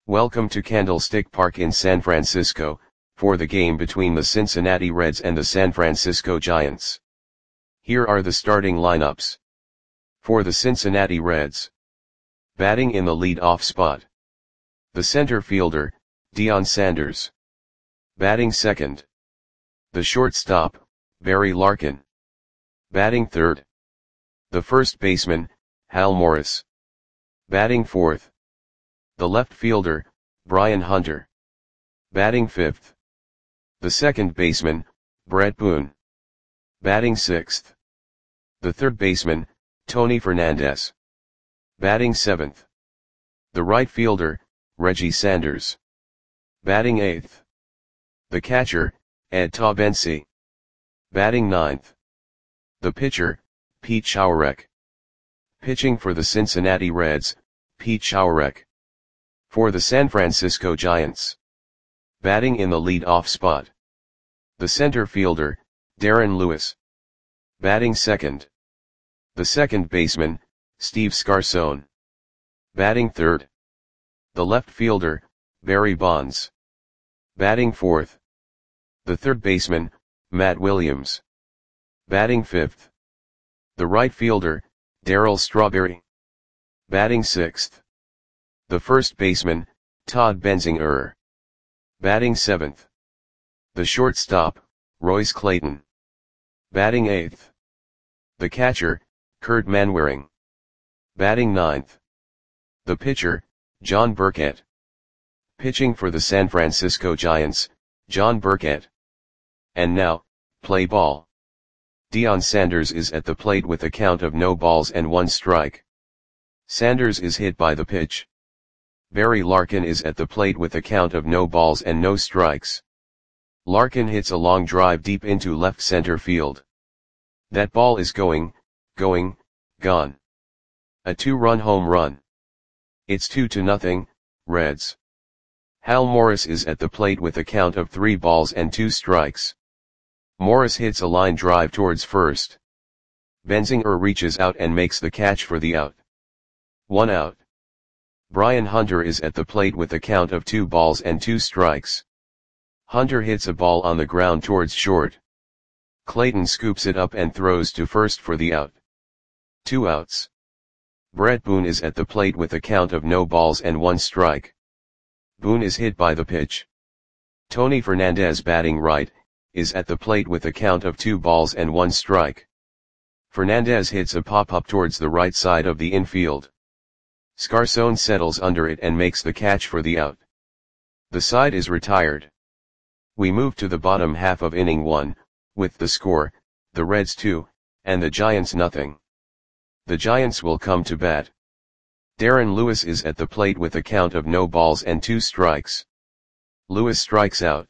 Welcome to Candlestick Park in San Francisco, for the game between the Cincinnati Reds and the San Francisco Giants. Here are the starting lineups. For the Cincinnati Reds. Batting in the lead-off spot. The center fielder, Deion Sanders. Batting second. The shortstop, Barry Larkin. Batting third. The first baseman, Hal Morris. Batting fourth. The left fielder, Brian Hunter. Batting fifth. The second baseman, Bret Boone. Batting sixth. The third baseman, Tony Fernandez. Batting seventh. The right fielder, Reggie Sanders. Batting eighth. The catcher, Ed Taubensee. Batting ninth. The pitcher, Pete Schourek. Pitching for the Cincinnati Reds, Pete Schourek. For the San Francisco Giants. Batting in the lead-off spot. The center fielder, Darren Lewis. Batting second. The second baseman, Steve Scarson. Batting third. The left fielder, Barry Bonds. Batting fourth. The third baseman, Matt Williams. Batting fifth. The right fielder, Darryl Strawberry. Batting sixth. The first baseman, Todd Benzinger. Batting seventh. The shortstop, Royce Clayton. Batting eighth. The catcher, Kurt Manwaring. Batting ninth. The pitcher, John Burkett. Pitching for the San Francisco Giants, John Burkett. And now, play ball. Deion Sanders is at the plate with a count of no balls and one strike. Sanders is hit by the pitch. Barry Larkin is at the plate with a count of no balls and no strikes. Larkin hits a long drive deep into left center field. That ball is gone. A two-run home run. It's 2-0, Reds. Hal Morris is at the plate with a count of 3 balls and 2 strikes. Morris hits a line drive towards first. Benzinger reaches out and makes the catch for the out. 1 out. Brian Hunter is at the plate with a count of 2 balls and 2 strikes. Hunter hits a ball on the ground towards short. Clayton scoops it up and throws to first for the out. 2 outs. Bret Boone is at the plate with a count of no balls and 1 strike. Boone is hit by the pitch. Tony Fernandez, batting right, is at the plate with a count of 2 balls and 1 strike. Fernandez hits a pop-up towards the right side of the infield. Scarson settles under it and makes the catch for the out. The side is retired. We move to the bottom half of inning 1, with the score, the Reds 2, and the Giants nothing. The Giants will come to bat. Darren Lewis is at the plate with a count of no balls and 2 strikes. Lewis strikes out.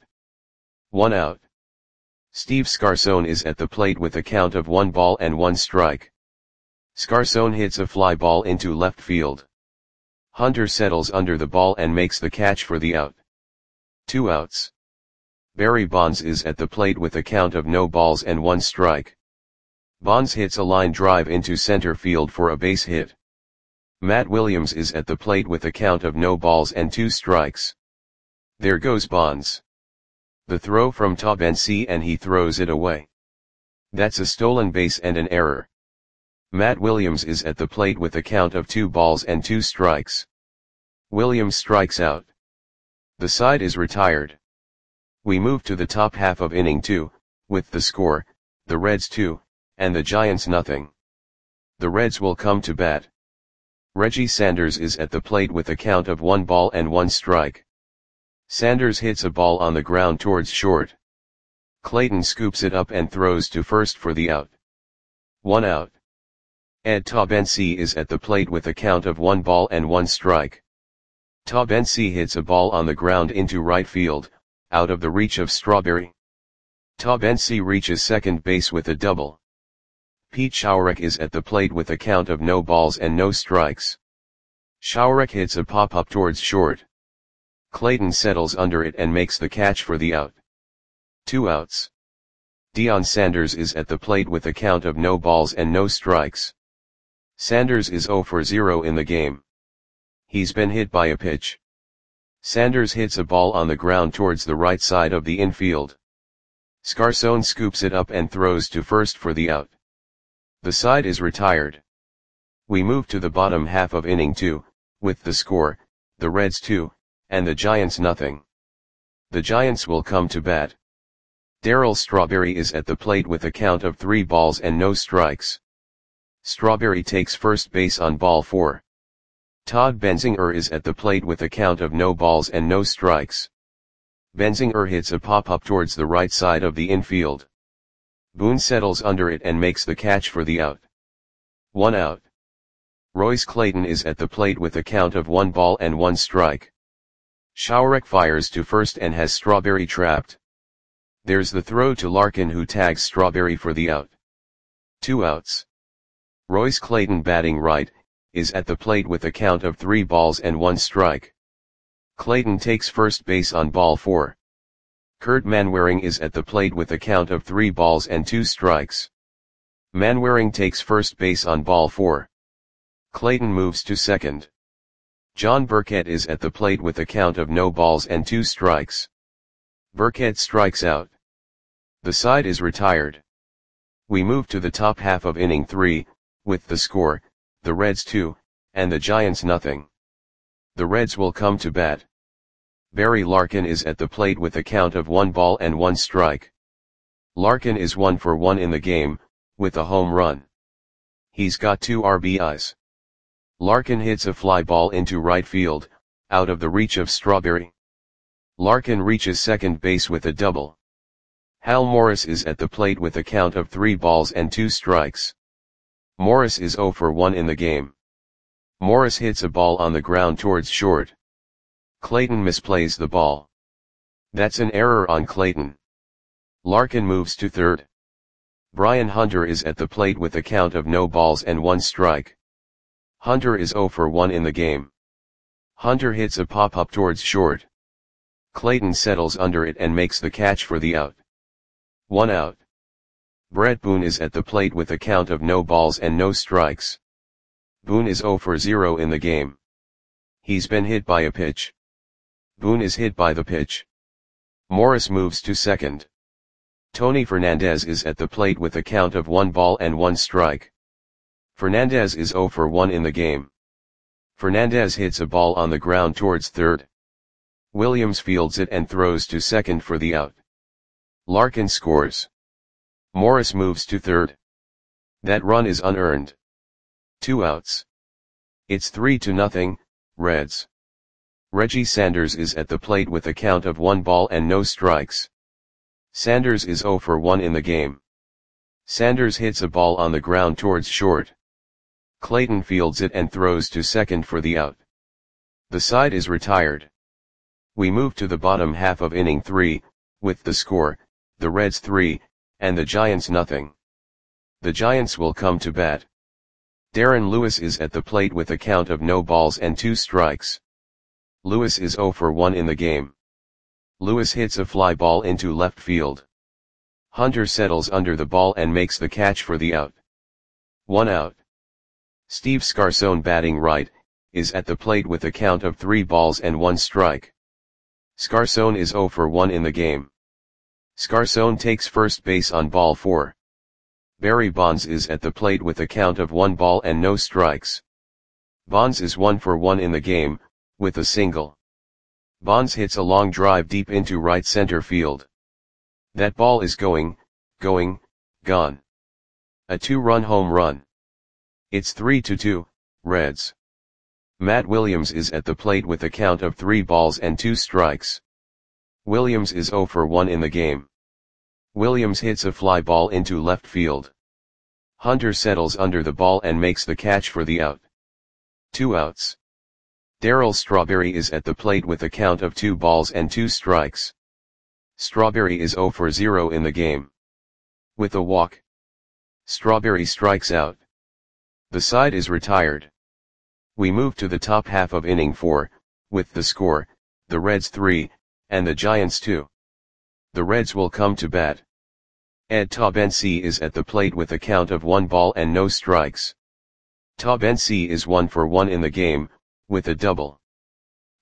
1 out. Steve Scarson is at the plate with a count of 1 ball and 1 strike. Scarson hits a fly ball into left field. Hunter settles under the ball and makes the catch for the out. 2 outs. Barry Bonds is at the plate with a count of no balls and 1 strike. Bonds hits a line drive into center field for a base hit. Matt Williams is at the plate with a count of no balls and 2 strikes. There goes Bonds. The throw from Taubensee and he throws it away. That's a stolen base and an error. Matt Williams is at the plate with a count of 2 balls and 2 strikes. Williams strikes out. The side is retired. We move to the top half of inning 2, with the score, the Reds 2, and the Giants nothing. The Reds will come to bat. Reggie Sanders is at the plate with a count of 1 ball and 1 strike. Sanders hits a ball on the ground towards short. Clayton scoops it up and throws to first for the out. 1 out. Ed Taubensee is at the plate with a count of 1 ball and 1 strike. Taubensee hits a ball on the ground into right field, out of the reach of Strawberry. Taubensee reaches second base with a double. Pete Schourek is at the plate with a count of no balls and no strikes. Schourek hits a pop-up towards short. Clayton settles under it and makes the catch for the out. 2 outs. Deion Sanders is at the plate with a count of no balls and no strikes. Sanders is 0 for 0 in the game. He's been hit by a pitch. Sanders hits a ball on the ground towards the right side of the infield. Scarson scoops it up and throws to first for the out. The side is retired. We move to the bottom half of inning 2, with the score, the Reds 2, and the Giants nothing. The Giants will come to bat. Darryl Strawberry is at the plate with a count of 3 balls and no strikes. Strawberry takes first base on ball 4. Todd Benzinger is at the plate with a count of no balls and no strikes. Benzinger hits a pop-up towards the right side of the infield. Boone settles under it and makes the catch for the out. 1 out. Royce Clayton is at the plate with a count of 1 ball and 1 strike. Shaurek fires to first and has Strawberry trapped. There's the throw to Larkin, who tags Strawberry for the out. 2 outs. Royce Clayton, batting right, is at the plate with a count of 3 balls and 1 strike. Clayton takes first base on ball 4. Kurt Manwaring is at the plate with a count of 3 balls and 2 strikes. Manwaring takes first base on ball 4. Clayton moves to second. John Burkett is at the plate with a count of no balls and 2 strikes. Burkett strikes out. The side is retired. We move to the top half of inning 3, with the score, the Reds 2, and the Giants nothing. The Reds will come to bat. Barry Larkin is at the plate with a count of 1 ball and 1 strike. Larkin is 1 for 1 in the game, with a home run. He's got 2 RBIs. Larkin hits a fly ball into right field, out of the reach of Strawberry. Larkin reaches second base with a double. Hal Morris is at the plate with a count of 3 balls and 2 strikes. Morris is 0 for 1 in the game. Morris hits a ball on the ground towards short. Clayton misplays the ball. That's an error on Clayton. Larkin moves to third. Brian Hunter is at the plate with a count of no balls and 1 strike. Hunter is 0 for 1 in the game. Hunter hits a pop-up towards short. Clayton settles under it and makes the catch for the out. 1 out. Brett Boone is at the plate with a count of no balls and no strikes. Boone is 0 for 0 in the game. He's been hit by a pitch. Boone is hit by the pitch. Morris moves to second. Tony Fernandez is at the plate with a count of 1 ball and 1 strike. Fernandez is 0 for 1 in the game. Fernandez hits a ball on the ground towards third. Williams fields it and throws to second for the out. Larkin scores. Morris moves to third. That run is unearned. 2 outs. It's 3-0, Reds. Reggie Sanders is at the plate with a count of 1 ball and no strikes. Sanders is 0 for 1 in the game. Sanders hits a ball on the ground towards short. Clayton fields it and throws to second for the out. The side is retired. We move to the bottom half of inning 3, with the score, the Reds 3, and the Giants nothing. The Giants will come to bat. Darren Lewis is at the plate with a count of no balls and 2 strikes. Lewis is 0 for 1 in the game. Lewis hits a fly ball into left field. Hunter settles under the ball and makes the catch for the out. 1 out. Steve Scarson, batting right, is at the plate with a count of 3 balls and 1 strike. Scarson is 0 for 1 in the game. Scarson takes first base on ball 4. Barry Bonds is at the plate with a count of 1 ball and no strikes. Bonds is 1 for 1 in the game, with a single. Bonds hits a long drive deep into right center field. That ball is gone. A 2-run home run. It's 3-2, Reds. Matt Williams is at the plate with a count of 3 balls and 2 strikes. Williams is 0 for 1 in the game. Williams hits a fly ball into left field. Hunter settles under the ball and makes the catch for the out. 2 outs. Darryl Strawberry is at the plate with a count of 2 balls and 2 strikes. Strawberry is 0 for 0 in the game. With a walk, Strawberry strikes out. The side is retired. We move to the top half of inning 4, with the score, the Reds 3, and the Giants 2. The Reds will come to bat. Ed Taubensee is at the plate with a count of 1 ball and no strikes. Taubensee is 1 for 1 in the game, with a double.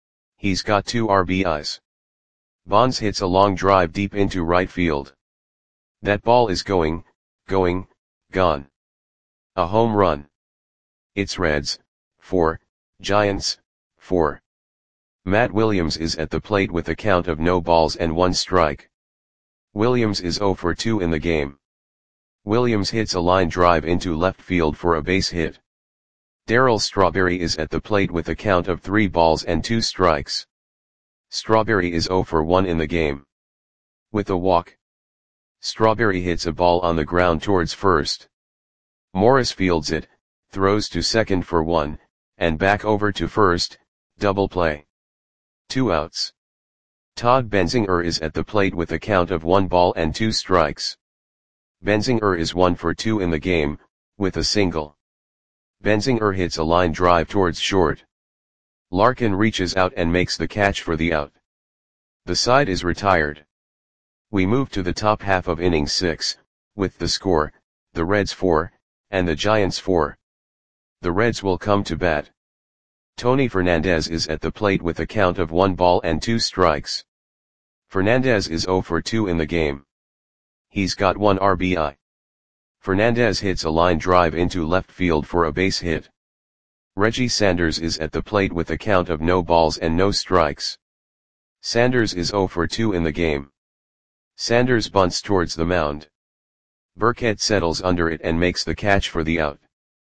He's got 2 RBIs. Bonds hits a long drive deep into right field. That ball is going, gone. A home run. It's Reds, 4, Giants, 4. Matt Williams is at the plate with a count of no balls and 1 strike. Williams is 0 for 2 in the game. Williams hits a line drive into left field for a base hit. Darryl Strawberry is at the plate with a count of 3 balls and 2 strikes. Strawberry is 0 for 1 in the game. With a walk. Strawberry hits a ball on the ground towards first. Morris fields it, throws to second for 1, and back over to first, double play. 2 outs. Todd Benzinger is at the plate with a count of 1 ball and 2 strikes. Benzinger is 1 for 2 in the game, with a single. Benzinger hits a line drive towards short. Larkin reaches out and makes the catch for the out. The side is retired. We move to the top half of inning 6, with the score, the Reds 4, and the Giants 4. The Reds will come to bat. Tony Fernandez is at the plate with a count of 1 ball and 2 strikes. Fernandez is 0 for 2 in the game. He's got 1 RBI. Fernandez hits a line drive into left field for a base hit. Reggie Sanders is at the plate with a count of no balls and no strikes. Sanders is 0 for 2 in the game. Sanders bunts towards the mound. Burkett settles under it and makes the catch for the out.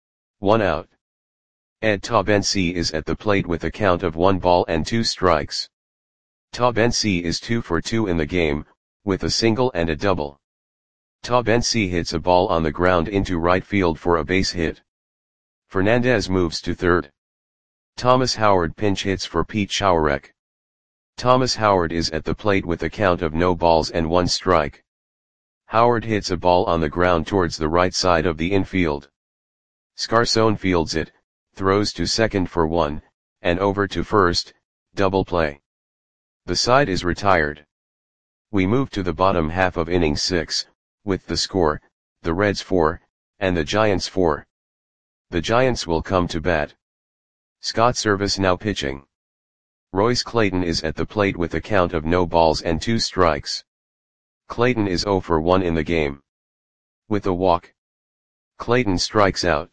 1 out. Ed Taubensee is at the plate with a count of 1 ball and 2 strikes. Taubensee is 2 for 2 in the game, with a single and a double. Taubensee hits a ball on the ground into right field for a base hit. Fernandez moves to third. Thomas Howard pinch hits for Pete Schourek. Thomas Howard is at the plate with a count of no balls and 1 strike. Howard hits a ball on the ground towards the right side of the infield. Scarson fields it, throws to second for 1, and over to first, double play. The side is retired. We move to the bottom half of inning 6, with the score, the Reds 4, and the Giants 4. The Giants will come to bat. Scott Servais now pitching. Royce Clayton is at the plate with a count of no balls and 2 strikes. Clayton is 0 for 1 in the game. With a walk. Clayton strikes out.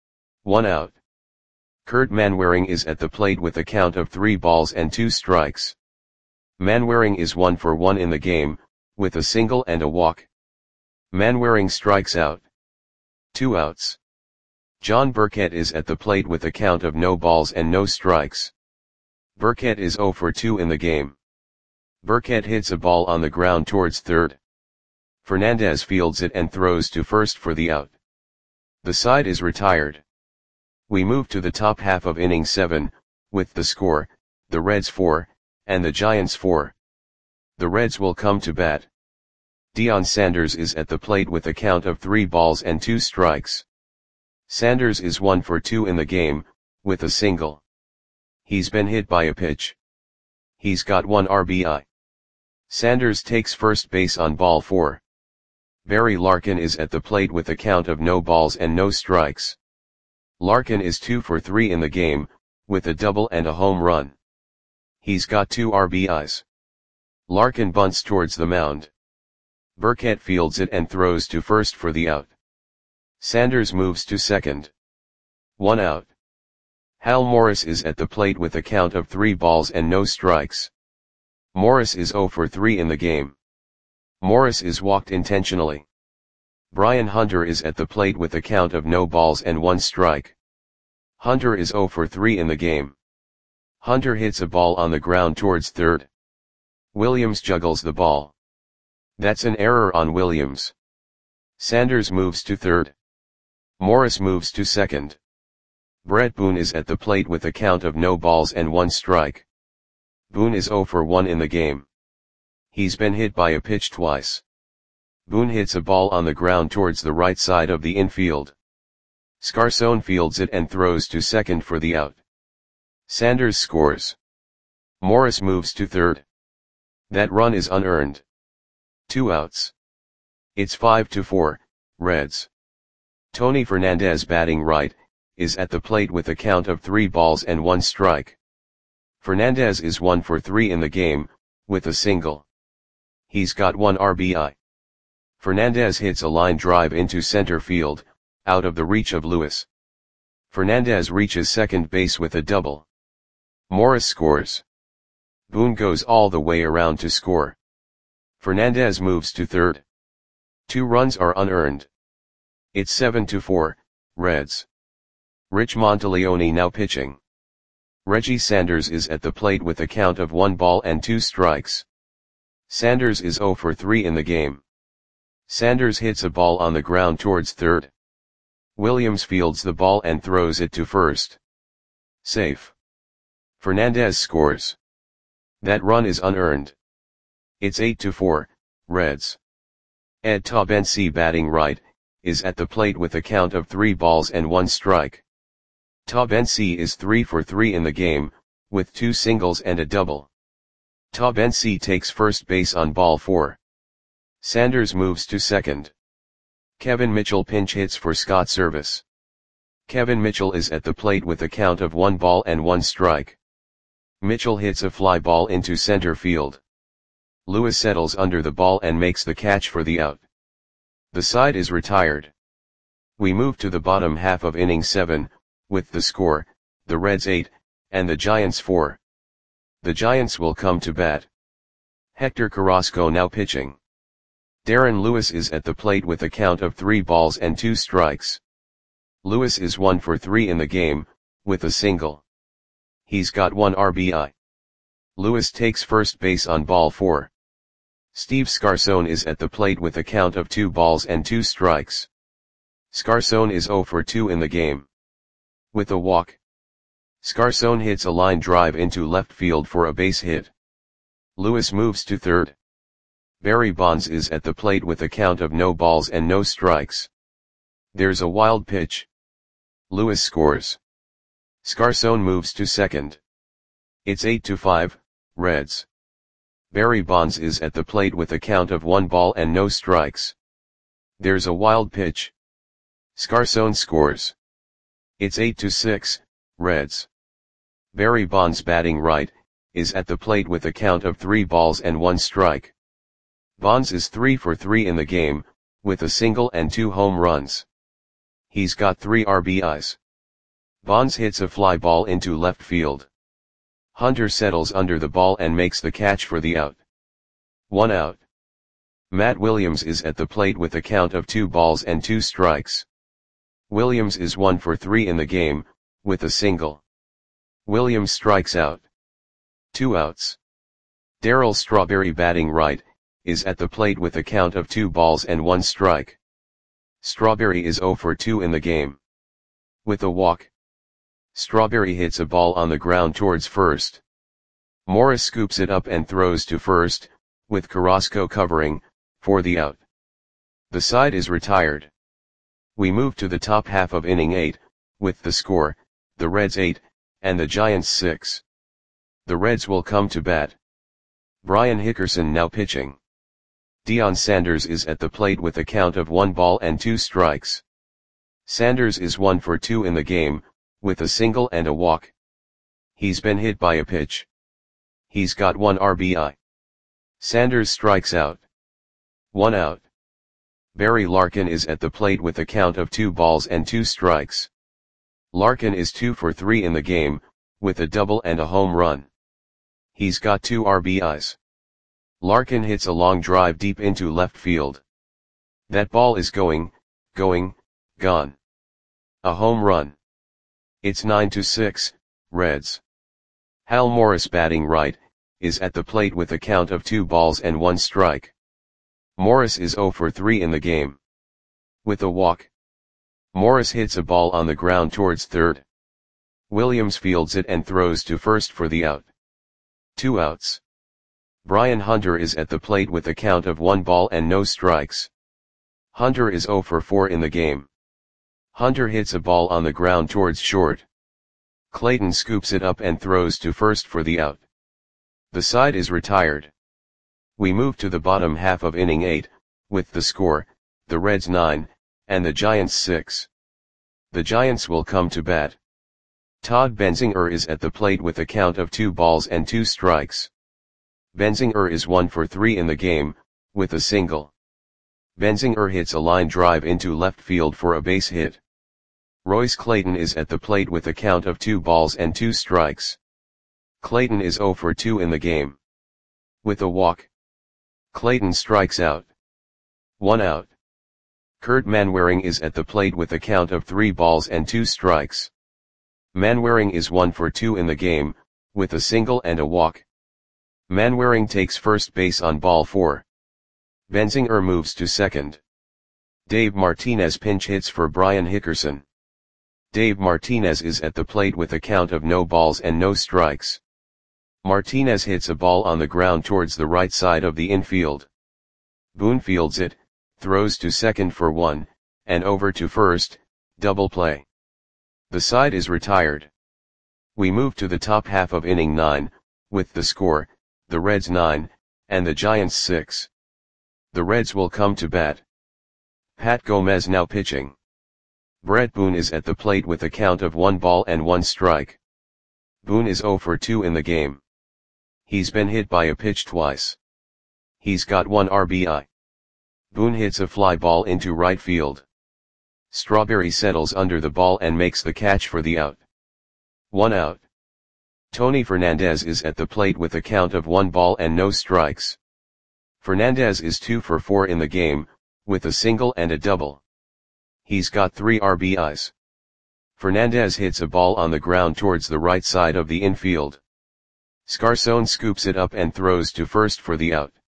1 out. Kurt Manwaring is at the plate with a count of 3 balls and 2 strikes. Manwaring is 1 for 1 in the game, with a single and a walk. Manwaring strikes out. 2 outs. John Burkett is at the plate with a count of no balls and no strikes. Burkett is 0 for 2 in the game. Burkett hits a ball on the ground towards third. Fernandez fields it and throws to first for the out. The side is retired. We move to the top half of inning 7, with the score, the Reds 4, and the Giants 4. The Reds will come to bat. Deion Sanders is at the plate with a count of 3 balls and 2 strikes. Sanders is 1 for 2 in the game, with a single. He's been hit by a pitch. He's got 1 RBI. Sanders takes first base on ball 4. Barry Larkin is at the plate with a count of no balls and no strikes. Larkin is 2 for 3 in the game, with a double and a home run. He's got 2 RBIs. Larkin bunts towards the mound. Burkett fields it and throws to first for the out. Sanders moves to second. 1 out. Hal Morris is at the plate with a count of 3 balls and no strikes. Morris is 0 for 3 in the game. Morris is walked intentionally. Brian Hunter is at the plate with a count of no balls and 1 strike. Hunter is 0 for 3 in the game. Hunter hits a ball on the ground towards third. Williams juggles the ball. That's an error on Williams. Sanders moves to third. Morris moves to second. Brett Boone is at the plate with a count of no balls and 1 strike. Boone is 0 for 1 in the game. He's been hit by a pitch twice. Boone hits a ball on the ground towards the right side of the infield. Scarson fields it and throws to second for the out. Sanders scores. Morris moves to third. That run is unearned. 2 outs. It's 5-4, Reds. Tony Fernandez batting right, is at the plate with a count of 3 balls and 1 strike. Fernandez is 1 for 3 in the game, with a single. He's got 1 RBI. Fernandez hits a line drive into center field, out of the reach of Lewis. Fernandez reaches second base with a double. Morris scores. Boone goes all the way around to score. Fernandez moves to third. 2 runs are unearned. It's 7-4, Reds. Rich Monteleone now pitching. Reggie Sanders is at the plate with a count of 1 ball and 2 strikes. Sanders is 0 for 3 in the game. Sanders hits a ball on the ground towards third. Williams fields the ball and throws it to first. Safe. Fernandez scores. That run is unearned. It's 8-4, Reds. Ed Taubensee batting right, is at the plate with a count of 3 balls and 1 strike. Ta Bensi is 3 for 3 in the game, with 2 singles and a double. Ta Bensi takes first base on ball 4. Sanders moves to second. Kevin Mitchell pinch hits for Scott Service. Kevin Mitchell is at the plate with a count of 1 ball and 1 strike. Mitchell hits a fly ball into center field. Lewis settles under the ball and makes the catch for the out. The side is retired. We move to the bottom half of inning 7, with the score, the Reds 8, and the Giants 4. The Giants will come to bat. Hector Carrasco now pitching. Darren Lewis is at the plate with a count of 3 balls and 2 strikes. Lewis is 1 for 3 in the game, with a single. He's got 1 RBI. Lewis takes first base on ball 4. Steve Scarson is at the plate with a count of 2 balls and 2 strikes. Scarson is 0 for 2 in the game. With a walk. Scarson hits a line drive into left field for a base hit. Lewis moves to third. Barry Bonds is at the plate with a count of no balls and no strikes. There's a wild pitch. Lewis scores. Scarson moves to second. It's 8-5, Reds. Barry Bonds is at the plate with a count of 1 ball and no strikes. There's a wild pitch. Scarson scores. It's 8-6, Reds. Barry Bonds batting right, is at the plate with a count of 3 balls and 1 strike. Bonds is 3 for 3 in the game, with a single and 2 home runs. He's got 3 RBIs. Bonds hits a fly ball into left field. Hunter settles under the ball and makes the catch for the out. 1 out. Matt Williams is at the plate with a count of 2 balls and 2 strikes. Williams is 1 for 3 in the game, with a single. Williams strikes out. 2 outs. Darryl Strawberry batting right, is at the plate with a count of 2 balls and 1 strike. Strawberry is 0 for 2 in the game. With a walk. Strawberry hits a ball on the ground towards first. Morris scoops it up and throws to first, with Carrasco covering, for the out. The side is retired. We move to the top half of inning 8, with the score, the Reds 8, and the Giants 6. The Reds will come to bat. Brian Hickerson now pitching. Deion Sanders is at the plate with a count of 1 ball and 2 strikes. Sanders is 1 for 2 in the game, with a single and a walk. He's been hit by a pitch. He's got 1 RBI. Sanders strikes out. 1 out. Barry Larkin is at the plate with a count of 2 balls and 2 strikes. Larkin is 2 for 3 in the game, with a double and a home run. He's got 2 RBIs. Larkin hits a long drive deep into left field. That ball is gone. A home run. It's 9-6, Reds. Hal Morris batting right, is at the plate with a count of 2 balls and 1 strike. Morris is 0 for 3 in the game. With a walk. Morris hits a ball on the ground towards third. Williams fields it and throws to first for the out. 2 outs. Brian Hunter is at the plate with a count of 1 ball and no strikes. Hunter is 0 for 4 in the game. Hunter hits a ball on the ground towards short. Clayton scoops it up and throws to first for the out. The side is retired. We move to the bottom half of inning 8, with the score, the Reds 9, and the Giants 6. The Giants will come to bat. Todd Benzinger is at the plate with a count of 2 balls and 2 strikes. Benzinger is 1 for 3 in the game, with a single. Benzinger hits a line drive into left field for a base hit. Royce Clayton is at the plate with a count of 2 balls and 2 strikes. Clayton is 0 for 2 in the game. With a walk. Clayton strikes out. 1 out. Kurt Manwaring is at the plate with a count of 3 balls and 2 strikes. Manwaring is 1 for 2 in the game, with a single and a walk. Manwaring takes first base on ball 4. Benzinger moves to second. Dave Martinez pinch hits for Brian Hickerson. Dave Martinez is at the plate with a count of no balls and no strikes. Martinez hits a ball on the ground towards the right side of the infield. Boone fields it, throws to second for 1, and over to first, double play. The side is retired. We move to the top half of inning 9, with the score, the Reds 9, and the Giants 6. The Reds will come to bat. Pat Gomez now pitching. Brett Boone is at the plate with a count of 1 ball and 1 strike. Boone is 0 for 2 in the game. He's been hit by a pitch twice. He's got 1 RBI. Boone hits a fly ball into right field. Strawberry settles under the ball and makes the catch for the out. 1 out. Tony Fernandez is at the plate with a count of 1 ball and no strikes. Fernandez is 2 for 4 in the game, with a single and a double. He's got 3 RBIs. Fernandez hits a ball on the ground towards the right side of the infield. Scarson scoops it up and throws to first for the out.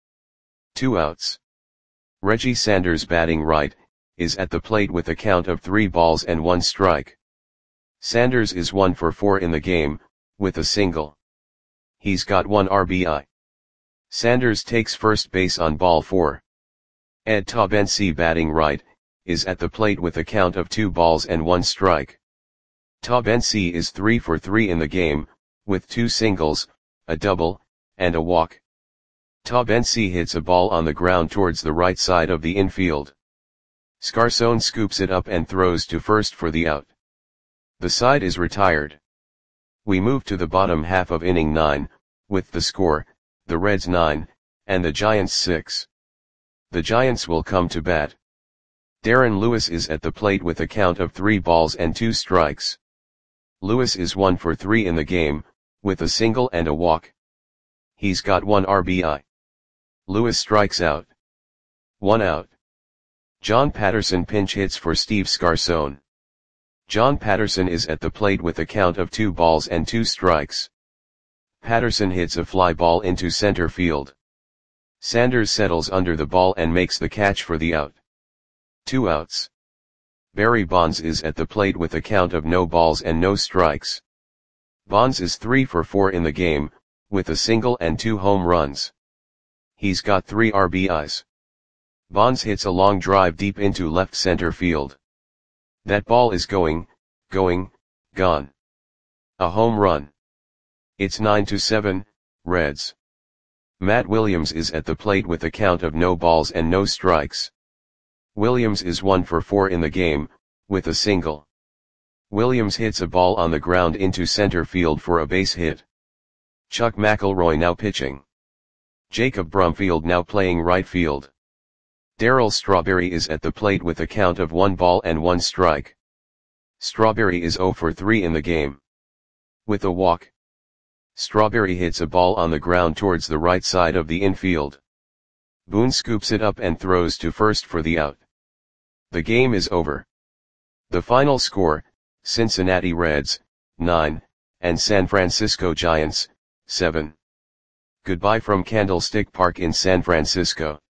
2 outs. Reggie Sanders, batting right, is at the plate with a count of 3 balls and 1 strike. Sanders is 1 for 4 in the game, with a single. He's got 1 RBI. Sanders takes first base on ball 4. Ed Taubensee, batting right, is at the plate with a count of 2 balls and 1 strike. Taubensee is 3 for 3 in the game, with 2 singles, a double, and a walk. Taubensee hits a ball on the ground towards the right side of the infield. Scarson scoops it up and throws to first for the out. The side is retired. We move to the bottom half of inning 9, with the score, the Reds 9, and the Giants 6. The Giants will come to bat. Darren Lewis is at the plate with a count of 3 balls and 2 strikes. Lewis is 1 for 3 in the game, with a single and a walk. He's got 1 RBI. Lewis strikes out. 1 out. John Patterson pinch hits for Steve Scarson. John Patterson is at the plate with a count of 2 balls and 2 strikes. Patterson hits a fly ball into center field. Sanders settles under the ball and makes the catch for the out. 2 outs. Barry Bonds is at the plate with a count of no balls and no strikes. Bonds is 3 for 4 in the game, with a single and 2 home runs. He's got 3 RBIs. Bonds hits a long drive deep into left center field. That ball is gone. A home run. It's 9-7, Reds. Matt Williams is at the plate with a count of no balls and no strikes. Williams is 1 for 4 in the game, with a single. Williams hits a ball on the ground into center field for a base hit. Chuck McElroy now pitching. Jacob Brumfield now playing right field. Darryl Strawberry is at the plate with a count of 1 ball and 1 strike. Strawberry is 0 for 3 in the game. With a walk. Strawberry hits a ball on the ground towards the right side of the infield. Boone scoops it up and throws to first for the out. The game is over. The final score, Cincinnati Reds, 9, and San Francisco Giants, 7. Goodbye from Candlestick Park in San Francisco.